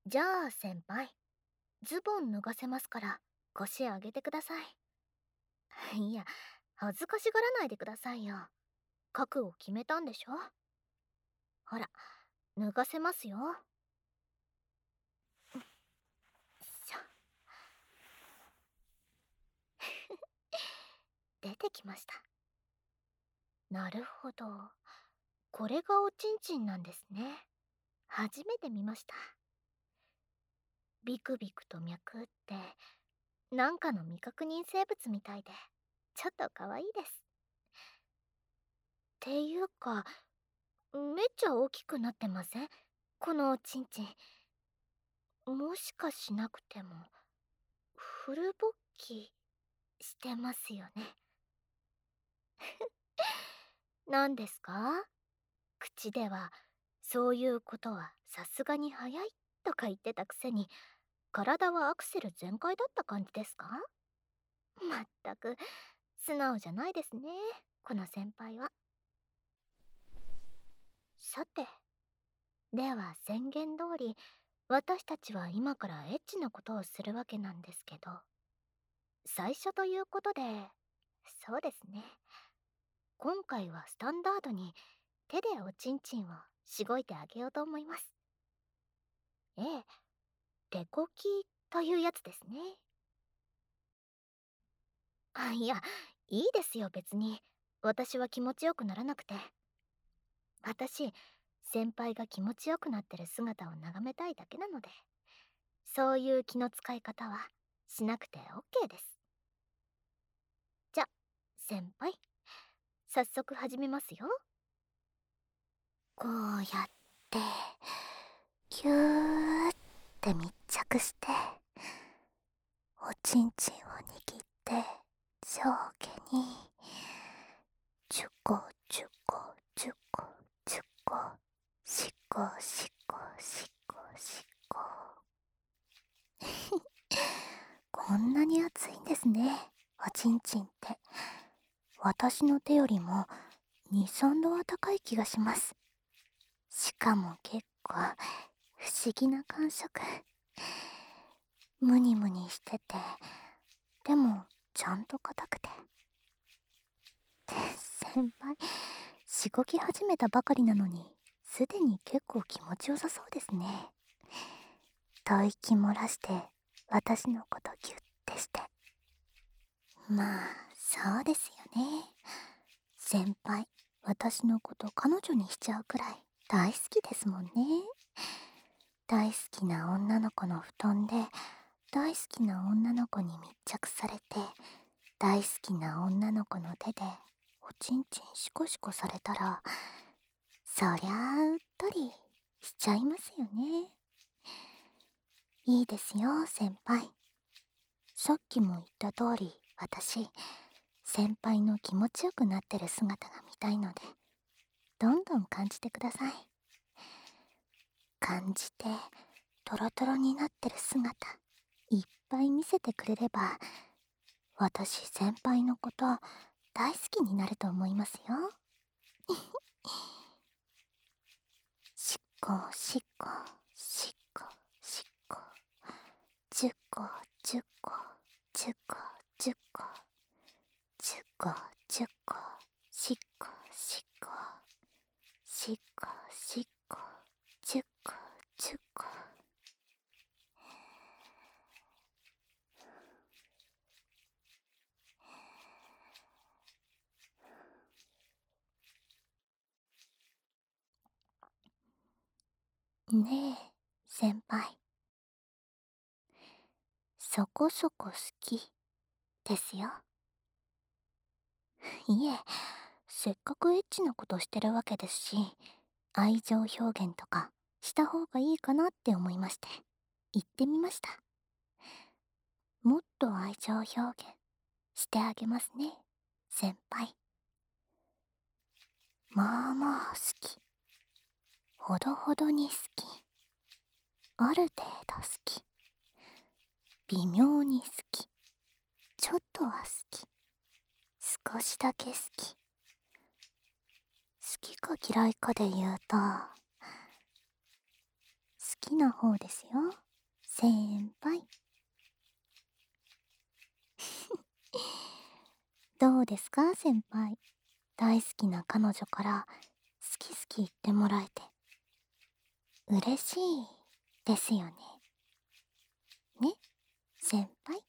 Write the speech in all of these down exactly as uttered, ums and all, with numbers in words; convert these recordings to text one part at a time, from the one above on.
じゃあ先輩、ズボン脱がせますから腰上げてください。いや、恥ずかしがらないでくださいよ。覚悟決めたんでしょ。ほら、脱がせますよ。しょ。出てきました。なるほど。これがおちんちんなんですね。初めて見ました。ビクビクと脈って、なんかの未確認生物みたいで、ちょっと可愛いです。っていうか、めっちゃ大きくなってません？このおちんちん。もしかしなくても、フル勃起してますよね。何ですか？口では、そういうことはさすがに早いとか言ってたくせに、体はアクセル全開だった感じですか？まったく、素直じゃないですね、この先輩は。さて、では宣言通り、私たちは今からエッチなことをするわけなんですけど、最初ということで、そうですね。今回はスタンダードに手でおちんちんをしごいてあげようと思います。ええ、手こきというやつですね。あ、いや、いいですよ別に。私は気持ちよくならなくて。私、先輩が気持ちよくなってる姿を眺めたいだけなので、そういう気の使い方はしなくて オーケー です。じゃ、先輩、早速始めますよ。こうやって、ぎゅーって密着して、おちんちんを握って、上下に、ちゅこちゅこちゅこちゅこ、しこしこしこしこ。こんなに熱いんですね、おちんちんって。私の手よりもに、さんどは高い気がします。しかも結構不思議な感触。ムニムニしてて、でもちゃんと硬くて。先輩、しごき始めたばかりなのに、すでに結構気持ちよさそうですね。吐息漏らして、私のことギュッてして。まあ、そうですよね。先輩、私のこと彼女にしちゃうくらい大好きですもんね。大好きな女の子の布団で、大好きな女の子に密着されて、大好きな女の子の手でおちんちんシコシコされたら、そりゃあうっとりしちゃいますよね。いいですよ先輩。さっきも言った通り、私先輩の気持ちよくなってる姿が見たいので、どんどん感じてください。感じてトロトロになってる姿いっぱい見せてくれれば、私先輩のこと大好きになると思いますよ。しっこしっこしっこしっこ、じゅっこじゅっこじゅっこじゅっこじゅっこじゅっこ、しっこしっこしっこしっこじゅっこじゅっこ。ねえ先輩、そこそこ好きですよ。いえ、せっかくエッチなことしてるわけですし、愛情表現とかした方がいいかなって思いまして、言ってみました。もっと愛情表現してあげますね、先輩。まあまあ好き。ほどほどに好き。ある程度好き。微妙に好き。ちょっとは好き。少しだけ好き。好きか嫌いかで言うと、好きな方ですよ、先輩。どうですか先輩、大好きな彼女から好き好き言ってもらえて嬉しいですよね。ね、先輩。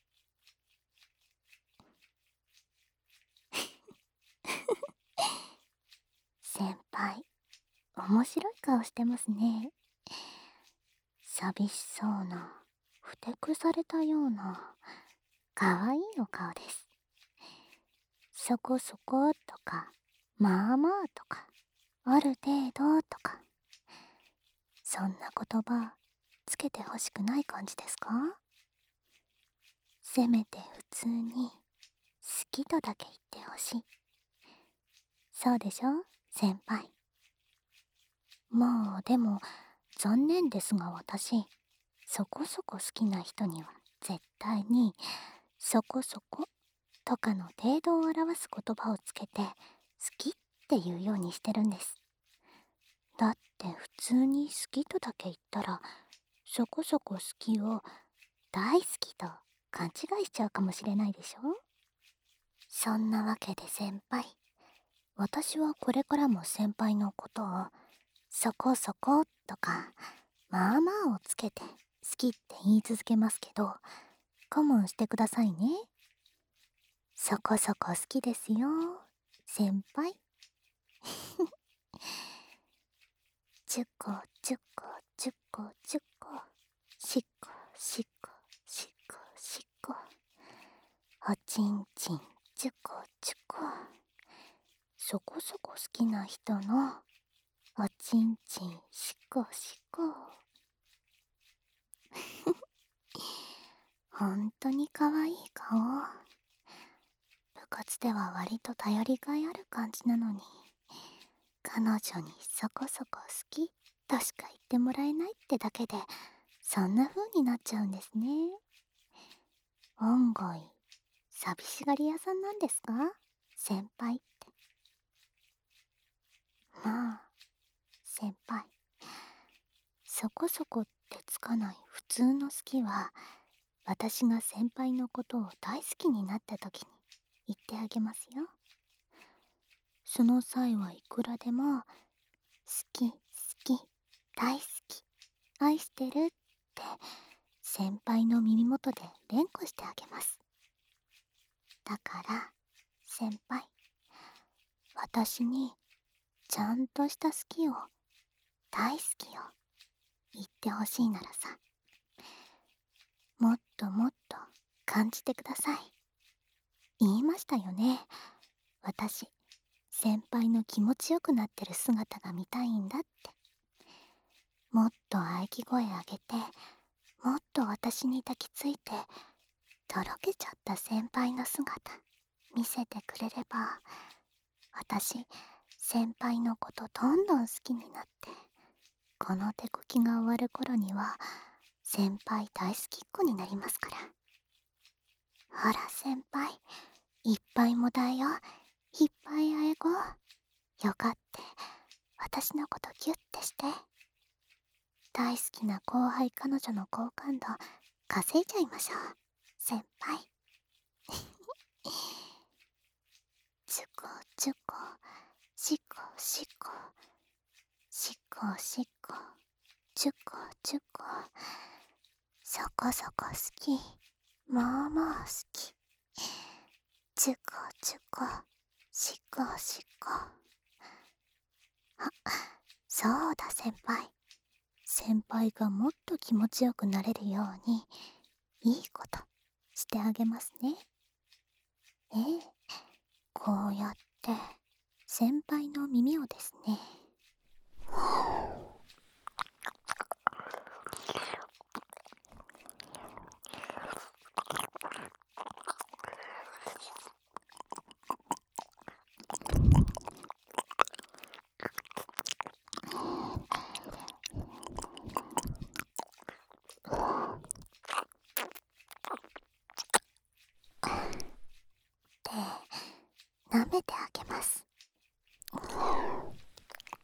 先輩、面白い顔してますね。寂しそうな、ふてくされたような、かわいいお顔です。そこそことか、まあまあとか、ある程度とか、そんな言葉つけてほしくない感じですか？せめて普通に好きとだけ言ってほしい。そうでしょ先輩。まあでも残念ですが、私そこそこ好きな人には絶対にそこそことかの程度を表す言葉をつけて好きっていうようにしてるんです。だって普通に好きとだけ言ったら、そこそこ好きを大好きと勘違いしちゃうかもしれないでしょ。そんなわけで先輩、私はこれからも先輩のことをそこそことかまあまあをつけて好きって言い続けますけど、我慢してくださいね。そこそこ好きですよ先輩。ちゅこちゅこちゅこちゅこ、しっこしっこしっこしっこ、おちんちんちゅこちゅこ。そこそこ好きな人のおちんちんしこしこ。ほんとにかわいい顔。部活では割と頼りがいある感じなのに、彼女にそこそこ好きとしか言ってもらえないってだけでそんな風になっちゃうんですね。案外寂しがり屋さんなんですか先輩って。まあ先輩、そこそこってつかない普通の好きは、私が先輩のことを大好きになった時に言ってあげますよ。その際はいくらでも好き好き大好き愛してるって先輩の耳元で連呼してあげます。だから先輩、私にちゃんとした好きを大好きを言ってほしいならさ、もっともっと感じてください。言いましたよね、私先輩の気持ちよくなってる姿が見たいんだって。もっと喘ぎ声上げて、もっと私に抱きついて、とろけちゃった先輩の姿見せてくれれば、私先輩のことどんどん好きになって、この手こきが終わる頃には先輩大好きっ子になりますから。ほら先輩、いっぱいもだえよ、いっぱいあえご。よかって私のことギュッてして。大好きな後輩彼女の好感度稼いじゃいましょう先輩。ちゅこちゅこしこしこしこしこちゅこちゅこ、そこそこ好き、まあまあ好き、ちゅこちゅこしこしこ。あ、そうだ先輩、先輩がもっと気持ちよくなれるようにいいことしてあげますね。ええ、こうやって先輩の耳をですね。で、舐めてあげます。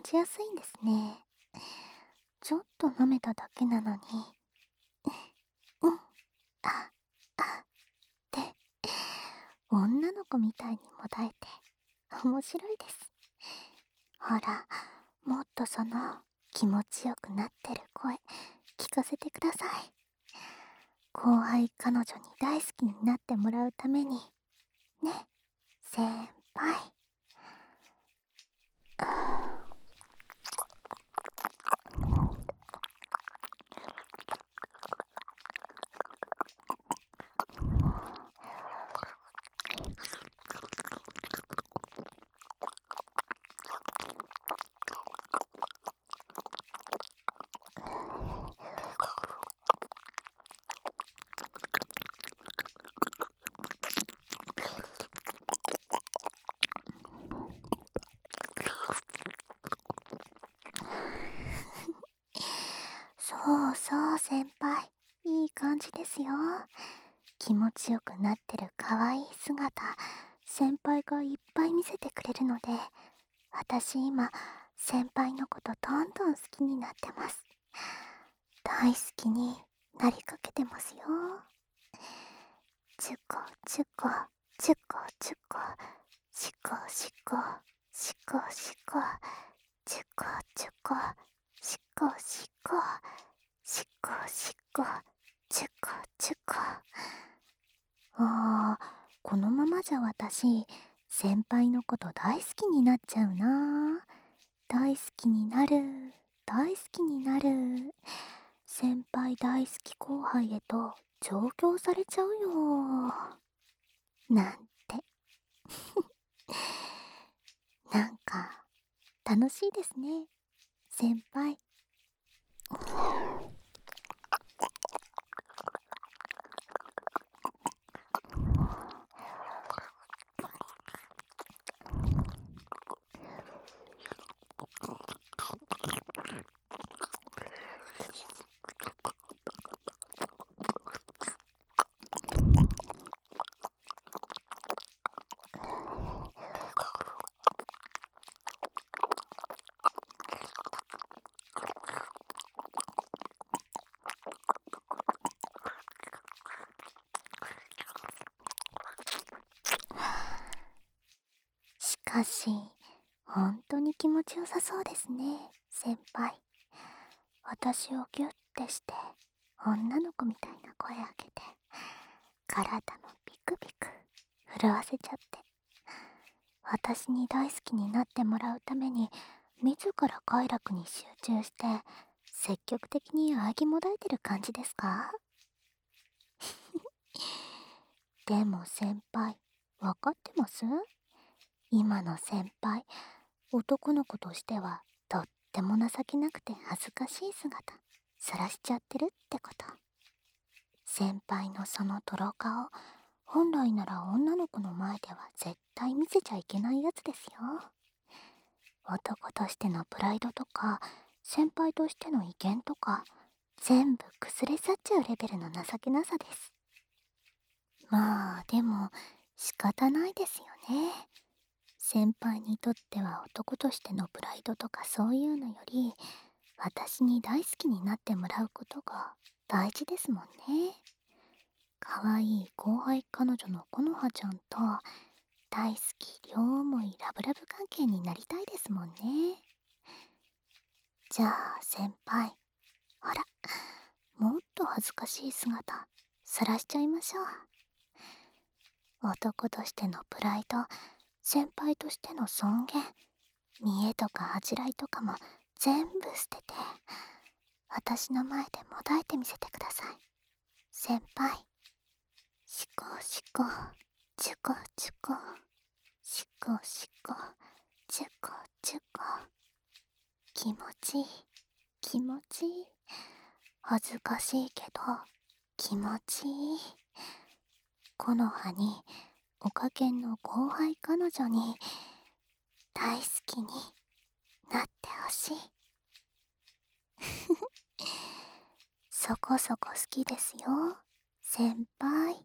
ちやすいんですね。ちょっと舐めただけなのに、うん、あ、あって女の子みたいにもだえて面白いです。ほら、もっとその気持ちよくなってる声聞かせてください。後輩彼女に大好きになってもらうためにね、先輩。そうそう先輩、いい感じですよ。気持ちよくなってる可愛い姿、先輩がいっぱい見せてくれるので、私今、先輩のことどんどん好きになってます。大好きになりかけてますよ。チュコチュコ、チュコチュコ、シコシコ、シコシコ、チュコチュコ、シコシコ、シコシコ、チュコチュコ。あー、このままじゃ私、先輩のこと大好きになっちゃうな。大好きになる、大好きになる。先輩大好き後輩へと上京されちゃうよ。なんて。なんか、楽しいですね、先輩。しかし、本当に気持ちよさそうですね、先輩。私をギュッてして、女の子みたいな声あげて、体もビクビク震わせちゃって。私に大好きになってもらうために、自ら快楽に集中して、積極的にあぎもだえてる感じですか？でも先輩、わかってます？今の先輩、男の子としてはとっても情けなくて恥ずかしい姿晒しちゃってるってこと。先輩のその泥顔、本来なら女の子の前では絶対見せちゃいけないやつですよ。男としてのプライドとか、先輩としての威厳とか、全部崩れ去っちゃうレベルの情けなさです。まあでも仕方ないですよね。先輩にとっては男としてのプライドとかそういうのより、私に大好きになってもらうことが大事ですもんね。かわいい後輩彼女のこのはちゃんと大好き両思いラブラブ関係になりたいですもんね。じゃあ先輩、ほら、もっと恥ずかしい姿晒しちゃいましょう。男としてのプライド、先輩としての尊厳、見栄とか恥じらいとかも全部捨てて、私の前でもだえてみせてください、先輩。シコシコ、チュコチュコ、シコシコ、チュコチュコ。気持ちいい、気持ちいい。恥ずかしいけど気持ちいい。この葉におかげんの後輩彼女に大好きになってほしい。そこそこ好きですよ、先輩。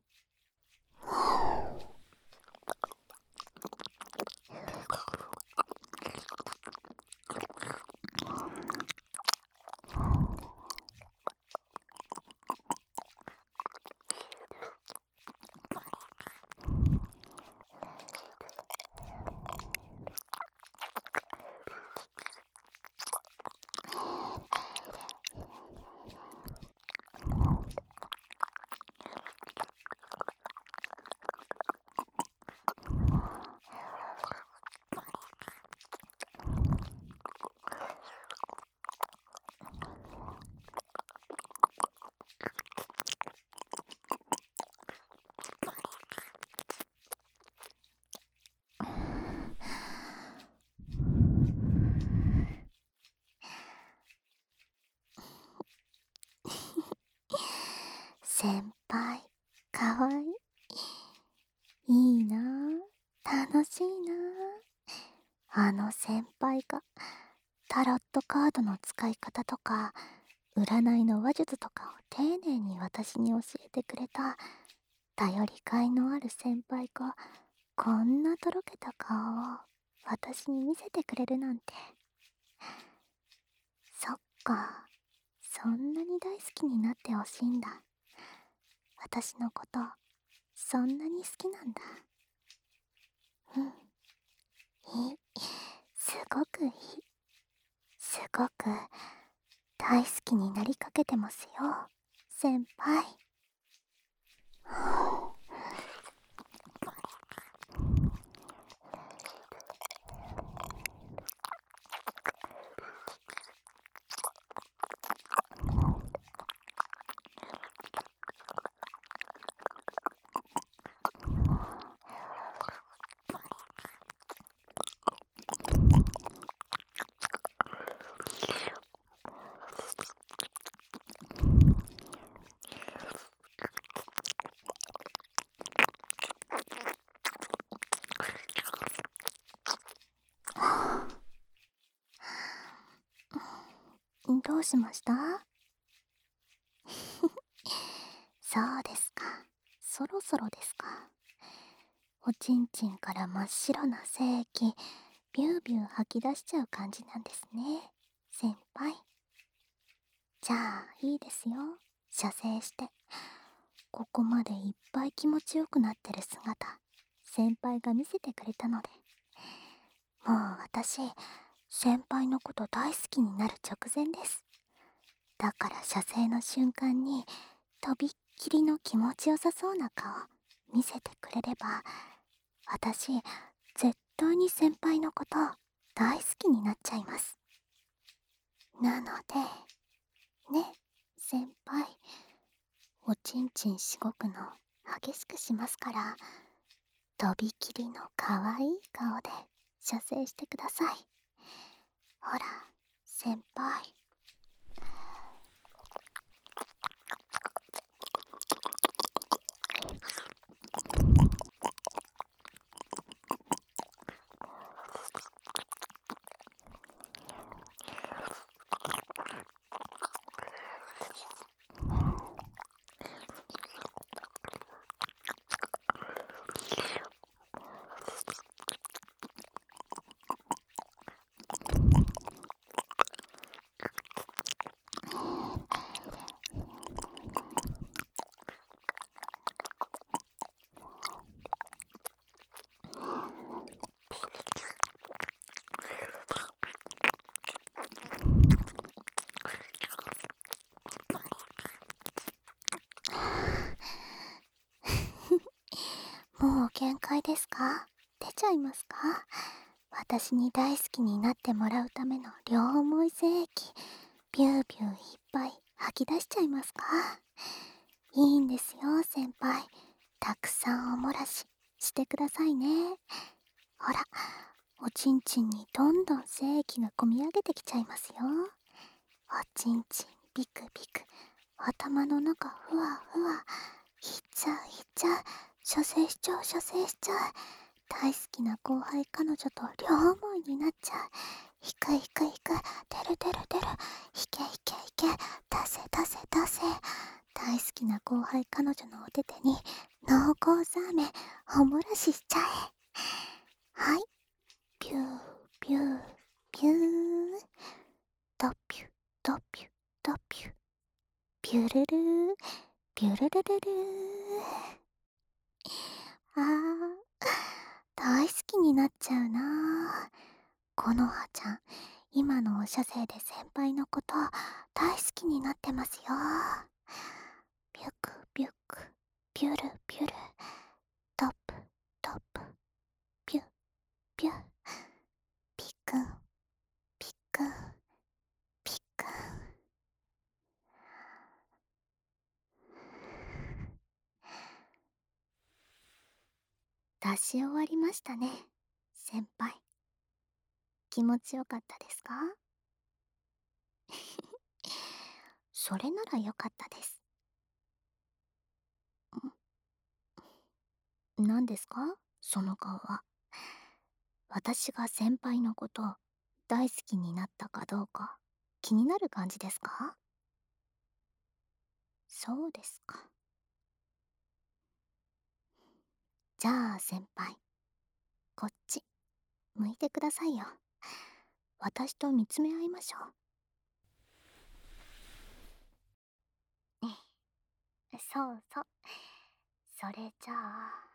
あの先輩がタロットカードの使い方とか占いの話術とかを丁寧に私に教えてくれた頼りがいのある先輩がこんなとろけた顔を私に見せてくれるなんて。そっか、そんなに大好きになってほしいんだ。私のことそんなに好きなんだ。うん、いい、すごくいい、すごく大好きになりかけてますよ先輩。どうしました？そうですか。そろそろですか。おちんちんから真っ白な精液ビュービュー吐き出しちゃう感じなんですね先輩。じゃあいいですよ、射精して。ここまでいっぱい気持ちよくなってる姿先輩が見せてくれたので、もう私先輩のこと大好きになる直前です。だから射精の瞬間にとびっきりの気持ちよさそうな顔見せてくれれば、私絶対に先輩のこと大好きになっちゃいます。なのでね、先輩、おちんちんしごくの激しくしますから、とびきりのかわいい顔で射精してください。ほら先輩。もう限界ですか？出ちゃいますか？私に大好きになってもらうための両思い精液ビュービューいっぱい吐き出しちゃいますか？いいんですよ先輩、たくさんおもらししてくださいね。ほら、おちんちんにどんどん精液がこみ上げてきちゃいますよ。おちんちんビクビク、頭の中ふわふわ、いっちゃういっちゃう、射精しちゃう射精しちゃう、大好きな後輩彼女と両思いになっちゃう。引く引く引く、出る出る出る、引け引け引け、出せ出せ出せ。大好きな後輩彼女のお手手に濃厚ザーメンおもらししちゃえ。はい、ピューピューピュー、ドピュドピュドピュ、ピュルルーピュルルルルー。あー、大好きになっちゃうな。このはちゃん、今のおしゃせいで先輩のこと大好きになってますよ。ビュクビュク、ピュルピュル、トップトップ、ピュピュ、ピクンピクンピクン。出し終わりましたね先輩。気持ちよかったですか？それならよかったです。何ですかその顔は。 私が先輩のこと大好きになったかどうか気になる感じですか？そうですか。じゃあ先輩、こっち向いてくださいよ。私と見つめ合いましょう。そうそう。それじゃあ、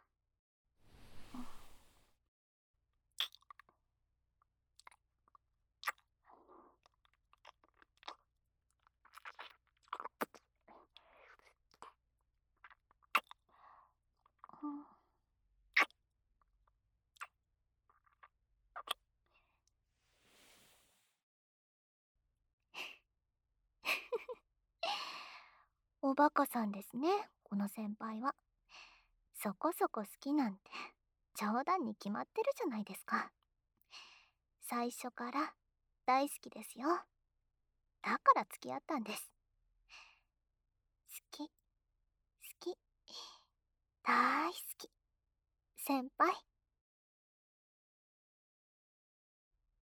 うん。おバカさんですね、この先輩は。そこそこ好きなんて冗談に決まってるじゃないですか。最初から大好きですよ。だから付き合ったんです。好き、好き、大好き。先輩。